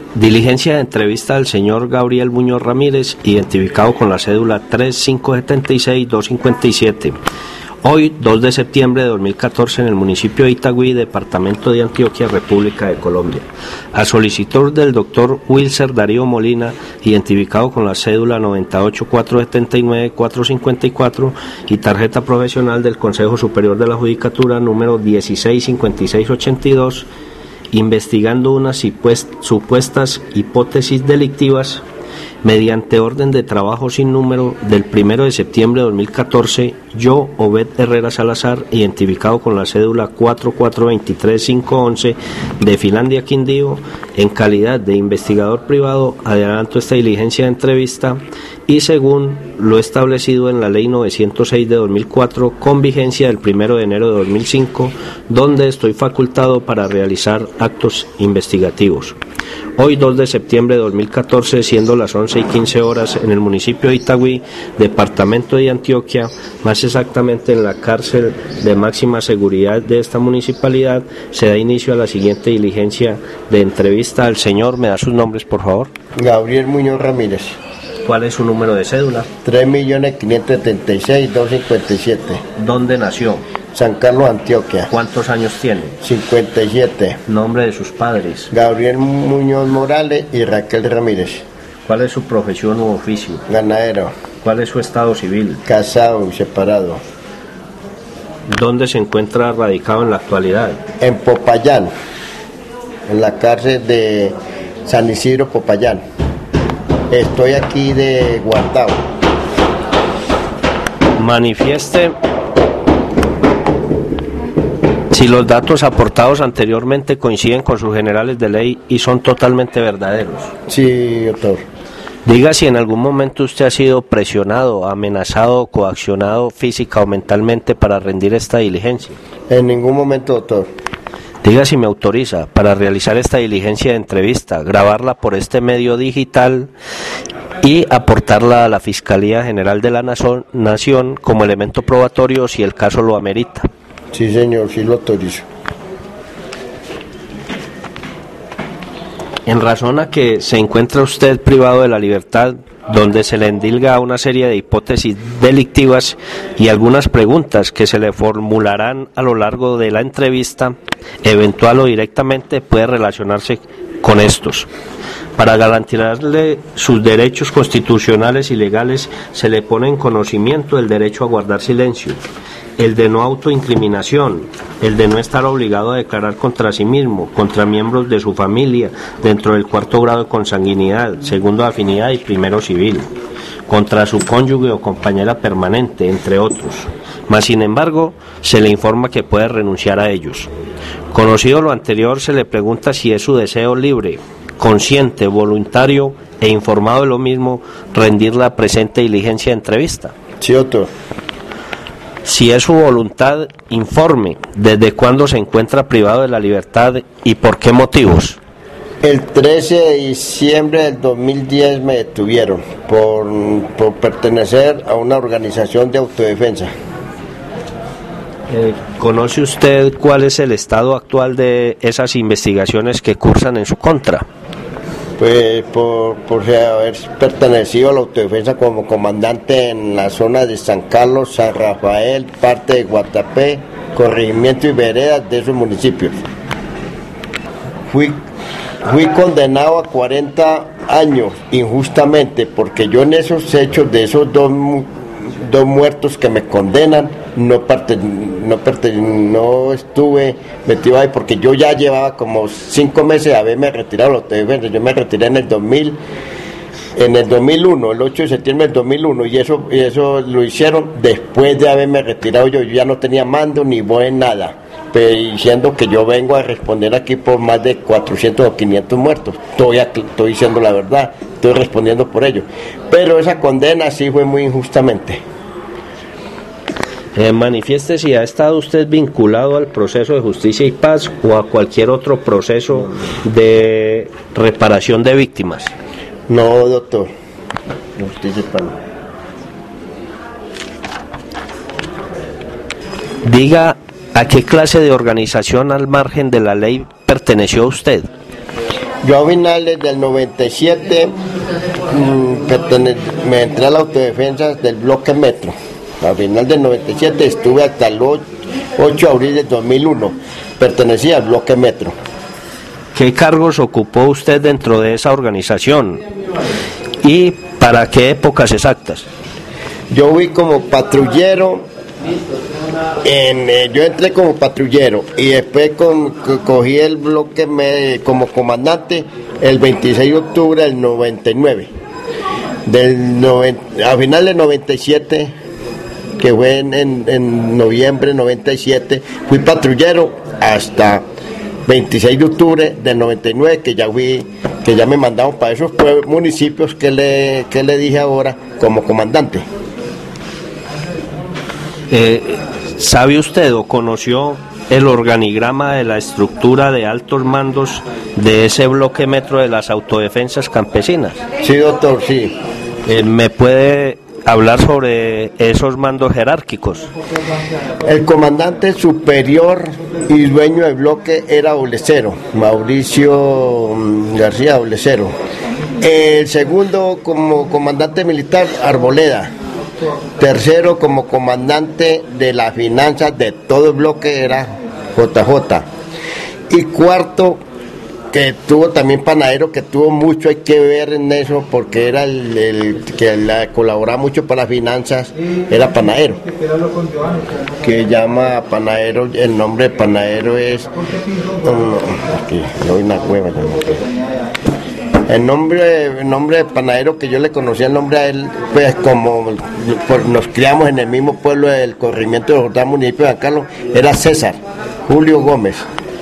Diligencia de entrevista al señor Gabriel Muñoz Ramírez, identificado con la cédula 3576-257. Hoy, 2 de septiembre de 2014, en el municipio de Itagüí, departamento de Antioquia, República de Colombia. A solicitud del doctor Wilser Darío Molina, identificado con la cédula 98479454 y tarjeta profesional del Consejo Superior de la Judicatura número 165682, investigando unas supuestas hipótesis delictivas, mediante orden de trabajo sin número del 1 de septiembre de 2014, yo, Obed Herrera Salazar, identificado con la cédula 4423511 de Finlandia, Quindío, en calidad de investigador privado, adelanto esta diligencia de entrevista y según lo establecido en la Ley 906 de 2004, con vigencia del 1 de enero de 2005, donde estoy facultado para realizar actos investigativos. Hoy, 2 de septiembre de 2014, siendo las 11:15 horas, en el municipio de Itagüí, departamento de Antioquia, más exactamente en la cárcel de máxima seguridad de esta municipalidad, se da inicio a la siguiente diligencia de entrevista al señor. ¿Me da sus nombres, por favor? Gabriel Muñoz Ramírez. ¿Cuál es su número de cédula? 3.576.257. ¿Dónde nació? San Carlos, Antioquia. ¿Cuántos años tiene? 57. ¿Nombre de sus padres? Gabriel Muñoz Morales y Raquel Ramírez. ¿Cuál es su profesión u oficio? Ganadero. ¿Cuál es su estado civil? Casado y separado. ¿Dónde se encuentra radicado en la actualidad? En Popayán, en la cárcel de San Isidro, Popayán. Estoy aquí de guardado. Manifieste si los datos aportados anteriormente coinciden con sus generales de ley y son totalmente verdaderos. Sí, doctor. Diga si en algún momento usted ha sido presionado, amenazado, coaccionado física o mentalmente para rendir esta diligencia. En ningún momento, doctor. Diga si me autoriza para realizar esta diligencia de entrevista, grabarla por este medio digital y aportarla a la Fiscalía General de la Nación como elemento probatorio si el caso lo amerita. Sí, señor, sí lo autorizo. En razón a que se encuentra usted privado de la libertad, donde se le endilga una serie de hipótesis delictivas y algunas preguntas que se le formularán a lo largo de la entrevista, eventual o directamente, puede relacionarse con estos. Para garantizarle sus derechos constitucionales y legales, se le pone en conocimiento el derecho a guardar silencio, el de no autoincriminación, el de no estar obligado a declarar contra sí mismo, contra miembros de su familia, dentro del 4º grado de consanguinidad, 2º de afinidad y 1º civil, contra su cónyuge o compañera permanente, entre otros. Mas, sin embargo, se le informa que puede renunciar a ellos. Conocido lo anterior, se le pregunta si es su deseo libre, consciente, voluntario e informado de lo mismo rendir la presente diligencia de entrevista. Sí, doctor. Si es su voluntad, informe desde cuándo se encuentra privado de la libertad y por qué motivos. El 13 de diciembre del 2010 me detuvieron por pertenecer a una organización de autodefensa. ¿Conoce usted cuál es el estado actual de esas investigaciones que cursan en su contra? Pues por haber pertenecido a la autodefensa como comandante en la zona de San Carlos, San Rafael, parte de Guatapé, corregimiento y veredas de esos municipios. Fui condenado a 40 años injustamente porque yo en esos hechos de esos dos muertos que me condenan no estuve metido ahí porque yo ya llevaba como 5 meses de haberme retirado de la autodefensa. Yo me retiré en el 2001, el 8 de septiembre del 2001, y eso lo hicieron después de haberme retirado. Yo ya no tenía mando ni voz en nada, pero diciendo que yo vengo a responder aquí por más de 400 o 500 muertos. Estoy diciendo la verdad, estoy respondiendo por ello, pero esa condena sí fue muy injustamente. Manifieste si ha estado usted vinculado al proceso de justicia y paz o a cualquier otro proceso de reparación de víctimas. No, doctor. Justicia y paz. Diga a qué clase de organización al margen de la ley perteneció usted. Yo a finales del 97 me entré a la autodefensa del bloque Metro. A final del 97 estuve hasta el 8 de abril del 2001. Pertenecía al bloque Metro. ¿Qué cargos ocupó usted dentro de esa organización? ¿Y para qué épocas exactas? Yo fui como patrullero, yo entré como patrullero y después cogí el bloque como comandante el 26 de octubre del 99. A final del 97, que fue en noviembre del 97, fui patrullero hasta 26 de octubre del 99, que ya me mandaron para esos municipios que le dije ahora como comandante. ¿Sabe usted o conoció el organigrama de la estructura de altos mandos de ese bloque Metro de las autodefensas campesinas? Sí, doctor, sí. ¿Me puede hablar sobre esos mandos jerárquicos? El comandante superior y dueño del bloque era Oblecero, Mauricio García Oblecero. El segundo como comandante militar, Arboleda. Tercero como comandante de las finanzas de todo el bloque era JJ. Y cuarto, que tuvo también Panadero, que tuvo mucho hay que ver en eso, porque era el que colaboraba mucho para las finanzas, era Panadero, que llama Panadero, el nombre de Panadero es aquí, doy una cueva, el nombre de Panadero que yo le conocía el nombre a él, pues como nos criamos en el mismo pueblo del corregimiento de Jordán, municipio de San Carlos, era César Julio Gómez.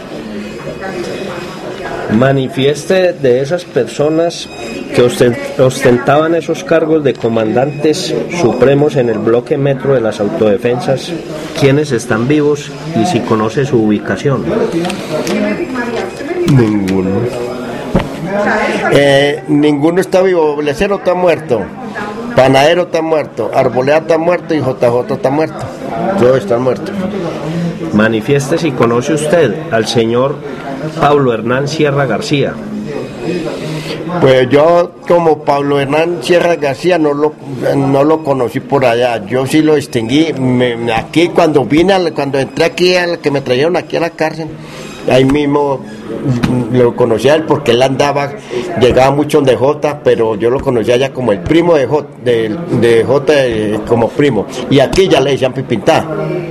Manifieste de esas personas que ostentaban esos cargos de comandantes supremos en el bloque Metro de las autodefensas, quiénes están vivos y si conoce su ubicación. Ninguno está vivo. Oblecero está muerto, Panadero está muerto, Arboleda está muerto y JJ está muerto. Todos están muertos. Manifieste si conoce usted al señor Pablo Hernán Sierra García. Pues yo como Pablo Hernán Sierra García no lo conocí por allá, yo sí lo distinguí aquí cuando entré aquí, que me trajeron aquí a la cárcel, ahí mismo lo conocía él porque él llegaba mucho donde Jota, pero yo lo conocía ya como el primo de Jota, como primo, y aquí ya le decían Pipintá.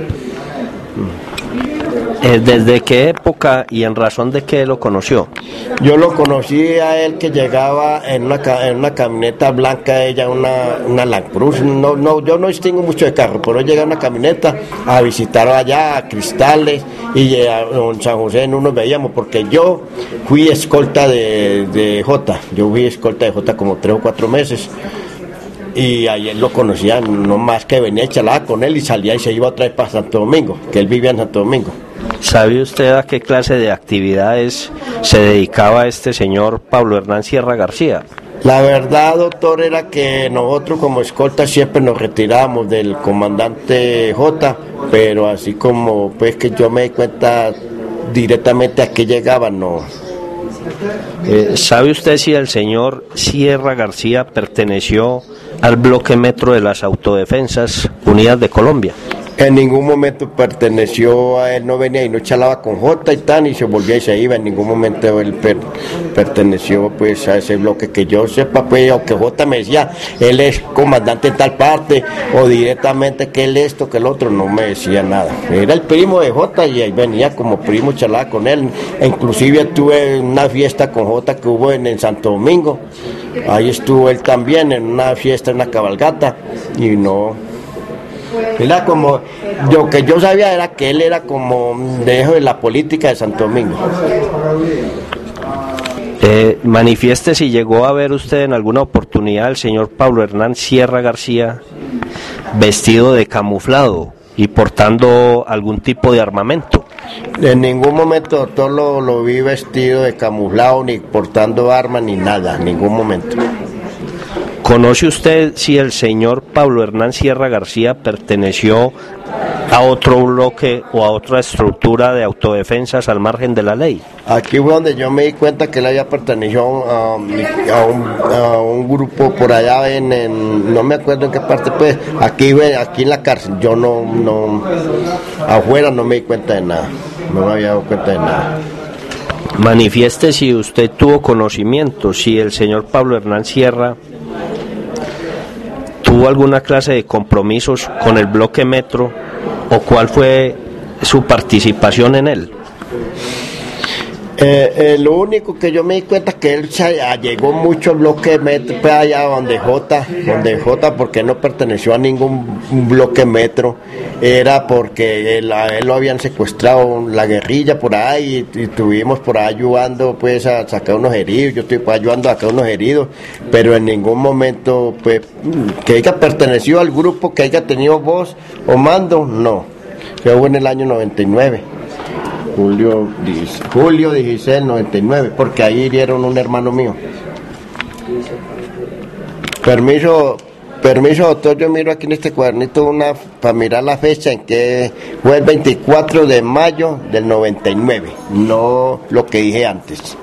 ¿Desde qué época y en razón de qué lo conoció? Yo lo conocí a él que llegaba en una camioneta blanca, ella una Land Cruiser. Yo no distingo mucho de carro, pero llega en una camioneta a visitar allá a Cristales y en San José no nos veíamos porque yo fui escolta de Jota. Yo fui escolta de Jota como 3 o 4 meses. Y ayer lo conocía, no más que venía y charlaba con él y salía y se iba otra vez para Santo Domingo, que él vivía en Santo Domingo. ¿Sabe usted a qué clase de actividades se dedicaba este señor Pablo Hernán Sierra García? La verdad, doctor, era que nosotros como escolta siempre nos retirábamos del comandante J, pero así como pues que yo me di cuenta directamente a qué llegaba, no. ¿Sabe usted si el señor Sierra García perteneció al bloque Metro de las Autodefensas Unidas de Colombia? En ningún momento perteneció a él, no venía y no charlaba con Jota y tan y se volvía y se iba. En ningún momento él perteneció pues a ese bloque que yo sepa, pues, o que Jota me decía él es comandante en tal parte o directamente que él esto que el otro, no me decía nada. Era el primo de Jota y ahí venía como primo, charlaba con él. Inclusive tuve una fiesta con Jota que hubo en Santo Domingo, ahí estuvo él también en una fiesta, en una cabalgata y no. Era como, lo que yo sabía era que él era como de la política de Santo Domingo. Manifieste si llegó a ver usted en alguna oportunidad al señor Pablo Hernán Sierra García vestido de camuflado y portando algún tipo de armamento. En ningún momento, doctor, lo vi vestido de camuflado, ni portando armas, ni nada, en ningún momento. ¿Conoce usted si el señor Pablo Hernán Sierra García perteneció a otro bloque o a otra estructura de autodefensas al margen de la ley? Aquí fue donde yo me di cuenta que él había pertenecido a un grupo por allá no me acuerdo en qué parte, pues aquí en la cárcel. Yo no afuera no me di cuenta de nada, no me había dado cuenta de nada. Manifieste si usted tuvo conocimiento, si el señor Pablo Hernán Sierra tuvo alguna clase de compromisos con el bloque Metro o cuál fue su participación en él. Lo único que yo me di cuenta es que él se allegó mucho al bloque Metro, pues allá donde J, porque no perteneció a ningún bloque Metro, era porque él lo habían secuestrado la guerrilla por ahí y estuvimos por ahí ayudando pues a sacar unos heridos, yo estoy pues, ayudando a sacar unos heridos, pero en ningún momento pues que haya pertenecido al grupo, que haya tenido voz o mando, no, que fue en el año 99. Julio 16, 99, porque ahí hirieron un hermano mío. Permiso, doctor, yo miro aquí en este cuadernito para mirar la fecha en que fue el 24 de mayo del 99, no lo que dije antes.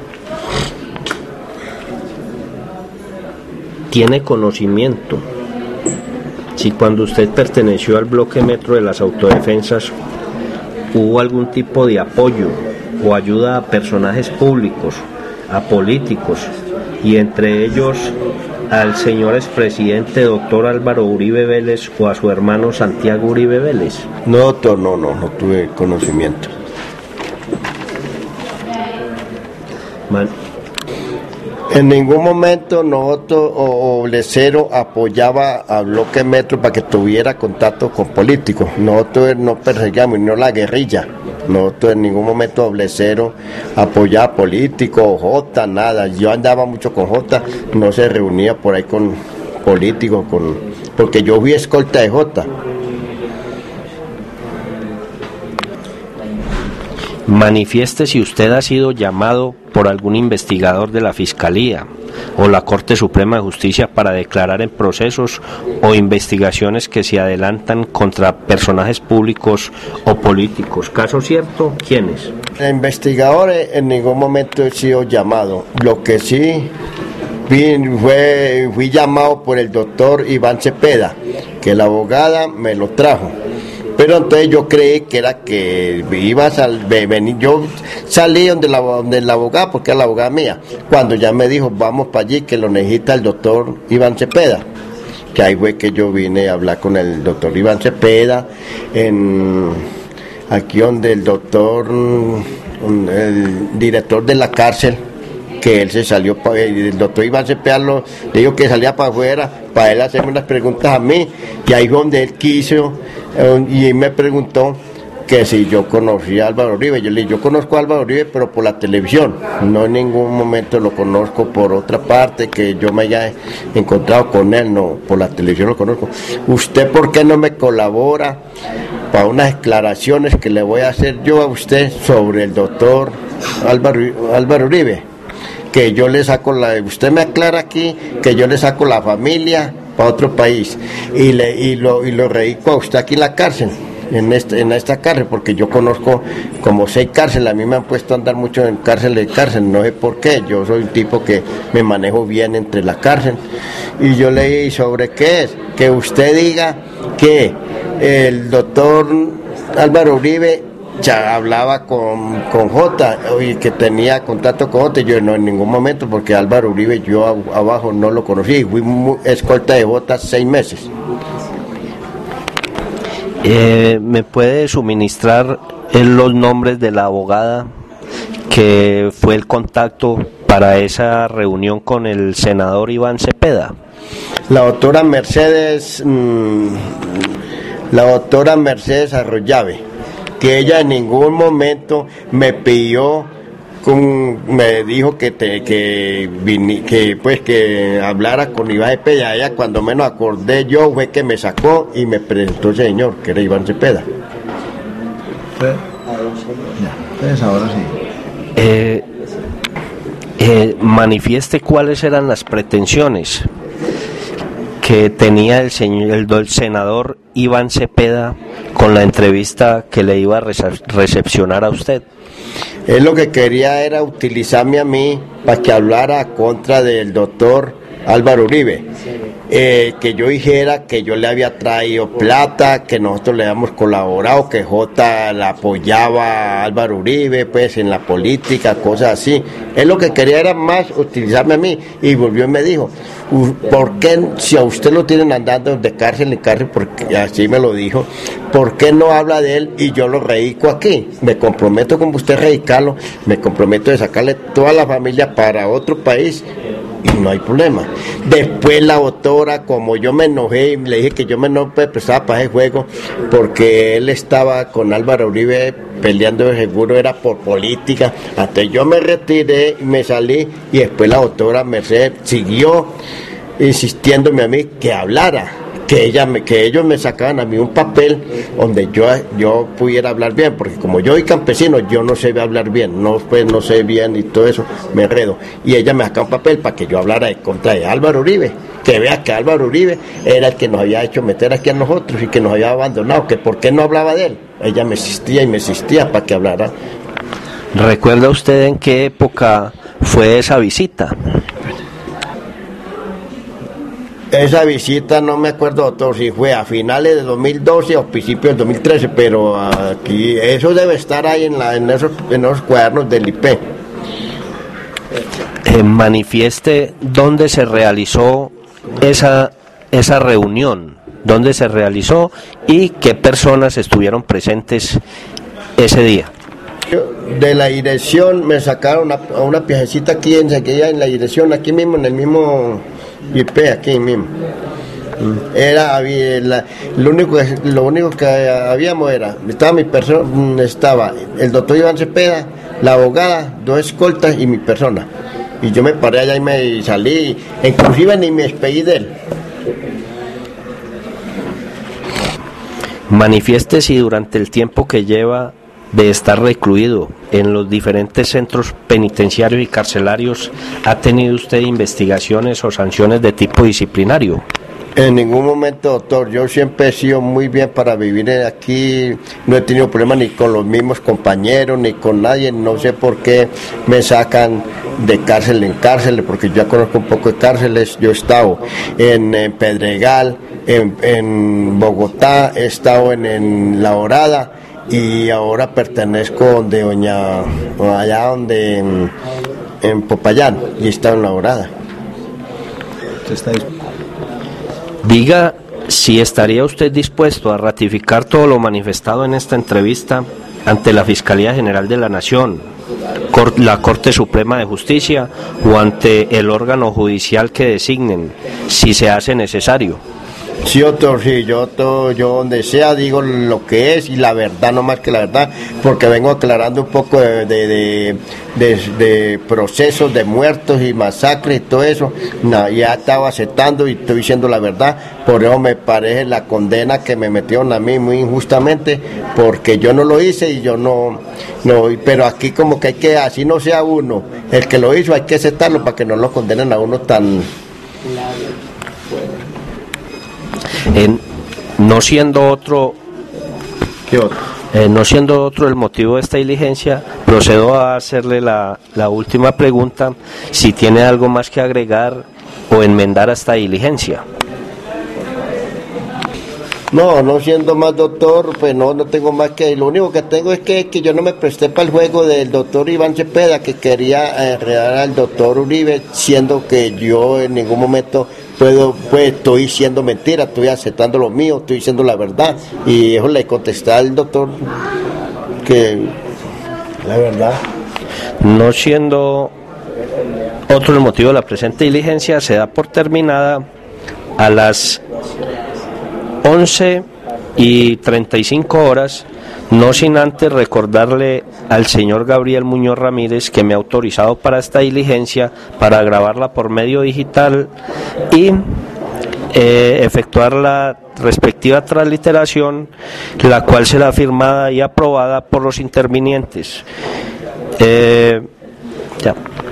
¿Tiene conocimiento si cuando usted perteneció al bloque Metro de las autodefensas hubo algún tipo de apoyo o ayuda a personajes públicos, a políticos, y entre ellos al señor expresidente doctor Álvaro Uribe Vélez o a su hermano Santiago Uribe Vélez? No, doctor, no tuve conocimiento. En ningún momento nosotros o Lecero apoyaba al bloque Metro para que tuviera contacto con políticos. Nosotros no perseguíamos, no la guerrilla. Nosotros en ningún momento Lecero apoyaba a políticos, J, nada. Yo andaba mucho con J, no se reunía por ahí con políticos, porque yo fui escolta de J. Manifieste si usted ha sido llamado por algún investigador de la Fiscalía o la Corte Suprema de Justicia para declarar en procesos o investigaciones que se adelantan contra personajes públicos o políticos. ¿Caso cierto? ¿Quiénes? Investigadores en ningún momento he sido llamado. Lo que sí fui llamado por el doctor Iván Cepeda, que la abogada me lo trajo. Pero entonces yo creí que era que iba a venir, yo salí donde la abogada, porque era la abogada mía, cuando ya me dijo, vamos para allí, que lo necesita el doctor Iván Cepeda, que ahí fue que yo vine a hablar con el doctor Iván Cepeda, aquí donde el director de la cárcel, que él se salió, el doctor Iván Cepeda le dijo que salía para afuera, para él hacerme unas preguntas a mí, y ahí fue donde él quiso, y me preguntó que si yo conocía a Álvaro Uribe. Yo le dije, yo conozco a Álvaro Uribe, pero por la televisión, no en ningún momento lo conozco por otra parte, que yo me haya encontrado con él, no, por la televisión lo conozco. ¿Usted por qué no me colabora para unas declaraciones que le voy a hacer yo a usted sobre el doctor Álvaro Uribe? Que yo le saco usted me aclara aquí que yo le saco la familia para otro país y lo radico a usted aquí en la cárcel, en esta cárcel, porque yo conozco como 6 cárceles, a mí me han puesto a andar mucho en cárcel, no sé por qué, yo soy un tipo que me manejo bien entre la cárcel, y yo le dije, ¿sobre qué es? Que usted diga que el doctor Álvaro Uribe ya hablaba con J y que tenía contacto con J. Yo no, en ningún momento, porque Álvaro Uribe yo abajo no lo conocí, fui escolta de J 6 meses. ¿Me puede suministrar los nombres de la abogada que fue el contacto para esa reunión con el senador Iván Cepeda? La doctora Mercedes Arroyave, que ella en ningún momento me pidió, me dijo que hablara con Iván Cepeda. Ella, cuando menos acordé yo, fue que me sacó y me presentó el señor, que era Iván Cepeda. Entonces ahora sí. Manifieste cuáles eran las pretensiones que tenía el senador Iván Cepeda con la entrevista que le iba a recepcionar a usted? Él lo que quería era utilizarme a mí para que hablara contra del doctor Álvaro Uribe. Que yo dijera que yo le había traído plata, que nosotros le habíamos colaborado, que Jota la apoyaba a Álvaro Uribe, pues en la política, cosas así. Él lo que quería era más utilizarme a mí, y volvió y me dijo, ¿por qué, si a usted lo tienen andando de cárcel en cárcel, porque así me lo dijo, ¿por qué no habla de él y yo lo radico aquí? Me comprometo con usted a radicarlo, me comprometo de sacarle toda la familia para otro país, y no hay problema. Después la doctora, como yo me enojé y le dije que yo me no prestaba para ese juego, porque él estaba con Álvaro Uribe peleando de seguro, era por política. Entonces yo me retiré y me salí, y después la doctora Mercedes siguió insistiéndome a mí que hablara, que ellos me sacaban a mí un papel donde yo pudiera hablar bien, porque como yo soy campesino, yo no sé hablar bien, no sé bien y todo eso, me enredo, y ella me sacaba un papel para que yo hablara en contra de Álvaro Uribe, que vea que Álvaro Uribe era el que nos había hecho meter aquí a nosotros y que nos había abandonado, que por qué no hablaba de él. Ella me insistía y me insistía para que hablara. ¿Recuerda usted en qué época fue esa visita? Esa visita no me acuerdo, doctor, si fue a finales de 2012 o principios del 2013, pero aquí eso debe estar ahí en esos cuadernos del IP. Manifieste dónde se realizó esa reunión, dónde se realizó y qué personas estuvieron presentes ese día. De la dirección me sacaron a una piececita aquí enseguida en la dirección, aquí mismo, en el mismo IP, aquí mismo. Lo único que habíamos estaba mi persona, estaba el doctor Iván Cepeda, la abogada, 2 escoltas y mi persona. Y yo me paré allá y me salí, inclusive ni me despedí de él. Manifieste si durante el tiempo que lleva de estar recluido en los diferentes centros penitenciarios y carcelarios, ¿ha tenido usted investigaciones o sanciones de tipo disciplinario? En ningún momento, doctor, yo siempre he sido muy bien para vivir aquí, no he tenido problemas ni con los mismos compañeros, ni con nadie, no sé por qué me sacan de cárcel en cárcel, porque yo ya conozco un poco de cárceles. Yo he estado en Pedregal, en Bogotá, he estado en La Horada, y ahora pertenezco en Popayán, y he estado en La Horada. Diga si estaría usted dispuesto a ratificar todo lo manifestado en esta entrevista ante la Fiscalía General de la Nación, la Corte Suprema de Justicia o ante el órgano judicial que designen, si se hace necesario. Sí, doctor, sí, yo donde sea digo lo que es y la verdad, no más que la verdad, porque vengo aclarando un poco de procesos de muertos y masacres y todo eso. No, ya estaba aceptando y estoy diciendo la verdad. Por eso me parece la condena que me metieron a mí muy injustamente, porque yo no lo hice y yo no, pero aquí como que hay que, así no sea uno el que lo hizo, hay que aceptarlo para que no lo condenen a uno tan... No siendo otro el motivo de esta diligencia, procedo a hacerle la última pregunta, si tiene algo más que agregar o enmendar a esta diligencia. No siendo más, doctor, pues no tengo más que... Lo único que tengo es que yo no me presté para el juego del doctor Iván Cepeda, que quería enredar al doctor Uribe, siendo que yo en ningún momento estoy diciendo mentira, estoy aceptando lo mío, estoy diciendo la verdad. Y eso le contesté al doctor que la verdad. No siendo otro el motivo de la presente diligencia, se da por terminada a las 11:35, no sin antes recordarle al señor Gabriel Muñoz Ramírez que me ha autorizado para esta diligencia para grabarla por medio digital y efectuar la respectiva transliteración, la cual será firmada y aprobada por los intervinientes. Ya.